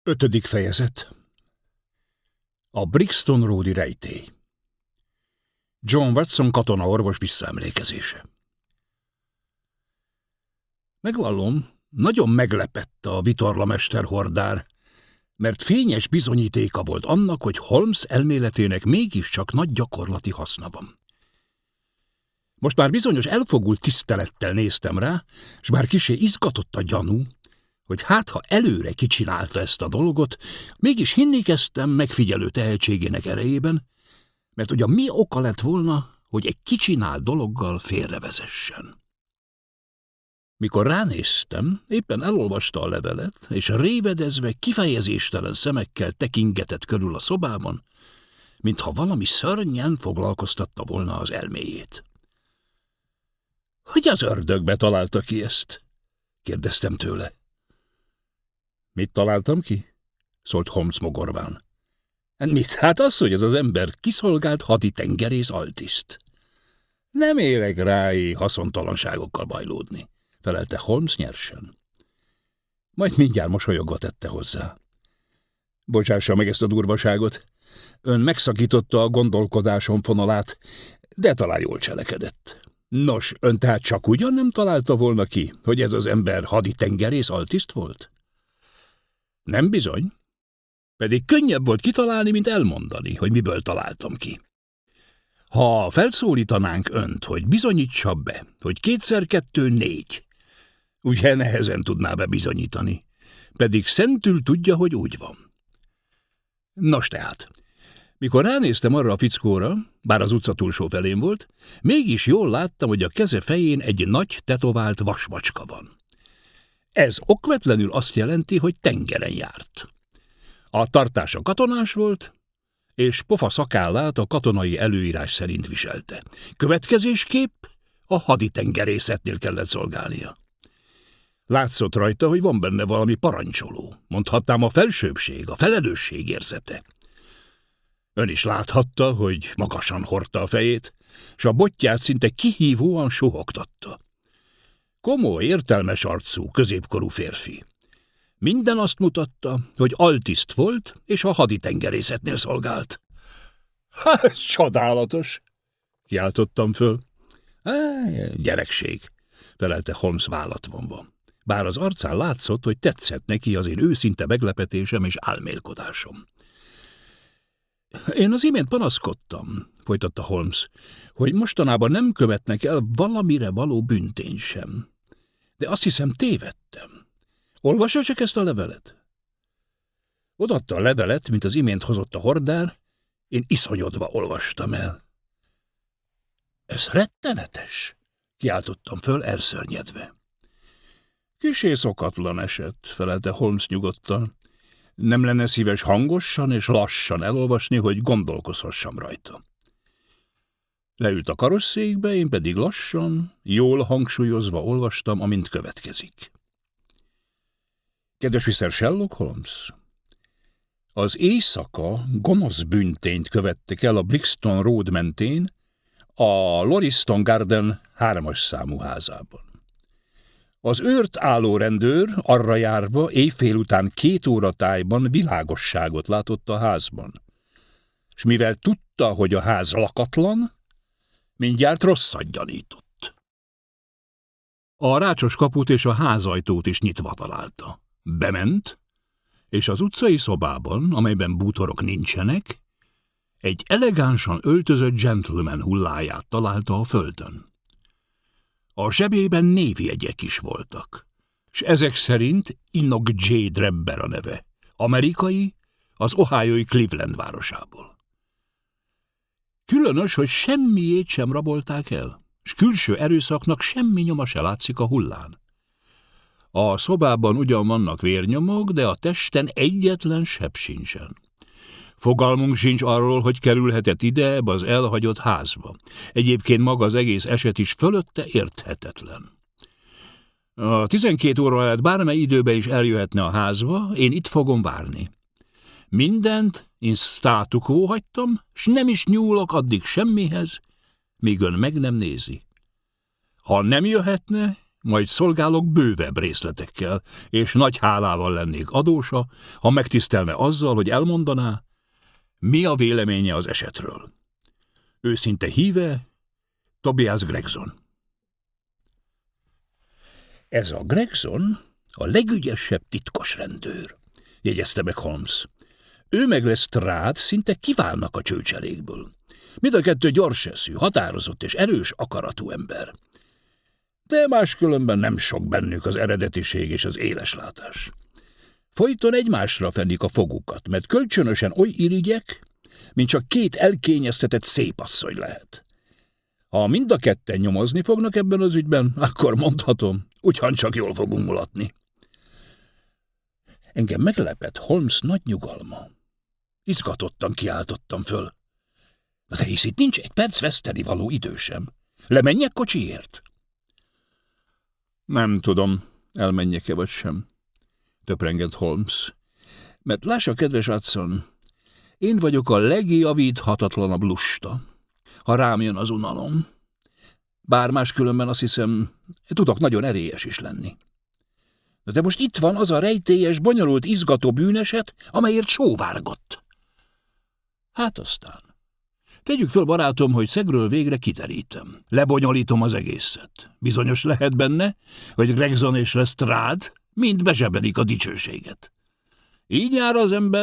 5. fejezet. A Brixton Road-i rejtély. John Watson katonaorvos visszaemlékezése. Megvallom, nagyon meglepett a vitorlamester hordár, mert fényes bizonyítéka volt annak, hogy Holmes elméletének mégiscsak nagy gyakorlati haszna van. Most már bizonyos elfogult tisztelettel néztem rá, s bár kissé izgatott a gyanú, hogy hát ha előre kicsinálta ezt a dolgot, mégis hinni kezdtem megfigyelő tehetségének erejében, mert ugyan mi oka lett volna, hogy egy kicsinált dologgal félrevezessen. Mikor ránéztem, éppen elolvasta a levelet, és révedezve, kifejezéstelen szemekkel tekingetett körül a szobában, mintha valami szörnyen foglalkoztatta volna az elméjét. – Hogy az ördögbe találta ki ezt? – kérdeztem tőle. – Mit találtam ki? – szólt Holmes mogorván. – Mit? Hát az, hogy ez az ember kiszolgált haditengerész altiszt. – Nem érek rá haszontalanságokkal bajlódni – felelte Holmes nyersen. Majd mindjárt mosolyogva tette hozzá. – Bocsássa meg ezt a durvaságot. Ön megszakította a gondolkodásom fonalát, de talán jól cselekedett. Nos, ön tehát csak ugyan nem találta volna ki, hogy ez az ember haditengerész altiszt volt? Nem bizony. Pedig könnyebb volt kitalálni, mint elmondani, hogy miből találtam ki. Ha felszólítanánk önt, hogy bizonyítsa be, hogy 2x2 4, ugye nehezen tudná bebizonyítani, pedig szentül tudja, hogy úgy van. Nos tehát, mikor ránéztem arra a fickóra, bár az utca túlsó felén volt, mégis jól láttam, hogy a keze fején egy nagy tetovált vasmacska van. Ez okvetlenül azt jelenti, hogy tengeren járt. A tartása katonás volt, és pofa szakállát a katonai előírás szerint viselte. Következésképp a haditengerészetnél kellett szolgálnia. Látszott rajta, hogy van benne valami parancsoló, mondhatnám a felsőbbség, a felelősség érzete. Ön is láthatta, hogy magasan hordta a fejét, s a botját szinte kihívóan suhogtatta. Komoly, értelmes arcú, középkorú férfi. Minden azt mutatta, hogy altiszt volt, és a haditengerészetnél szolgált. – Ez csodálatos! – kiáltottam föl. – Gyerekség! – felelte Holmes vállat vonva. Bár az arcán látszott, hogy tetszett neki az én őszinte meglepetésem és álmélkodásom. – Én az imént panaszkodtam – folytatta Holmes, hogy mostanában nem követnek el valamire való bűntény sem. De azt hiszem, tévedtem. Olvassa csak ezt a levelet. Odaadta a levelet, mint az imént hozott a hordár, én iszonyodva olvastam el. Ez rettenetes, kiáltottam föl elszörnyedve. Kissé szokatlan eset, felelte Holmes nyugodtan. Nem lenne szíves hangosan és lassan elolvasni, hogy gondolkozhassam rajta. Leült a karosszékbe, én pedig lassan, jól hangsúlyozva olvastam, amint következik. Kedves Mr. Sherlock Holmes! Az éjszaka gonosz bűntényt követtek el a Brixton Road mentén, a Lauriston Garden 3-as számú házában. Az őrt álló rendőr arra járva éjfél után 2 óra tájban világosságot látott a házban, s mivel tudta, hogy a ház lakatlan, mindjárt rosszat gyanított. A rácsos kaput és a házajtót is nyitva találta. Bement, és az utcai szobában, amelyben bútorok nincsenek, egy elegánsan öltözött gentleman hulláját találta a földön. A zsebében névjegyek is voltak, s ezek szerint Enoch J. Drebber a neve, amerikai, az ohiói Cleveland városából. Különös, hogy semmiét sem rabolták el, s külső erőszaknak semmi nyoma se látszik a hullán. A szobában ugyan vannak vérnyomok, de a testen egyetlen seb sincsen. Fogalmunk sincs arról, hogy kerülhetett ide ebbe az elhagyott házba. Egyébként maga az egész eset is fölötte érthetetlen. A 12 óra alatt bármely időben is eljöhetne a házba, én itt fogom várni. Mindent én statu quo hagytam, s nem is nyúlok addig semmihez, míg ön meg nem nézi. Ha nem jöhetne, majd szolgálok bővebb részletekkel, és nagy hálával lennék adósa, ha megtisztelne azzal, hogy elmondaná, mi a véleménye az esetről. Őszinte híve, Tobias Gregson. Ez a Gregson a legügyesebb titkos rendőr, jegyezte meg Holmes. Ő meg Lestrade szinte kiválnak a csőcselékből. Mind a kettő gyors eszű, határozott és erős akaratú ember. De máskülönben nem sok bennük az eredetiség és az éleslátás. Folyton egymásra fennik a fogukat, mert kölcsönösen oly irigyek, mint csak két elkényeztetett szépasszony lehet. Ha mind a ketten nyomozni fognak ebben az ügyben, akkor mondhatom, ugyancsak jól fogunk mulatni. Engem meglepett Holmes nagy nyugalma. Izgatottan kiáltottam föl. Na de hisz itt nincs egy perc veszteni való idő sem. Lemenjek kocsiért? Nem tudom, elmenjek-e vagy sem, töprengett Holmes. Mert lássa, kedves Watson, én vagyok a legjavíthatatlanabb lusta, ha rám jön az unalom. Bár máskülönben azt hiszem, tudok nagyon erélyes is lenni. De most itt van az a rejtélyes, bonyolult, izgató bűneset, amelyért sóvárgott. Hát aztán. Tegyük föl, barátom, hogy szegről végre kiterítem. Lebonyolítom az egészet. Bizonyos lehet benne, hogy Gregson és Lestrade mind bezsebelik a dicsőséget. Így jár az ember,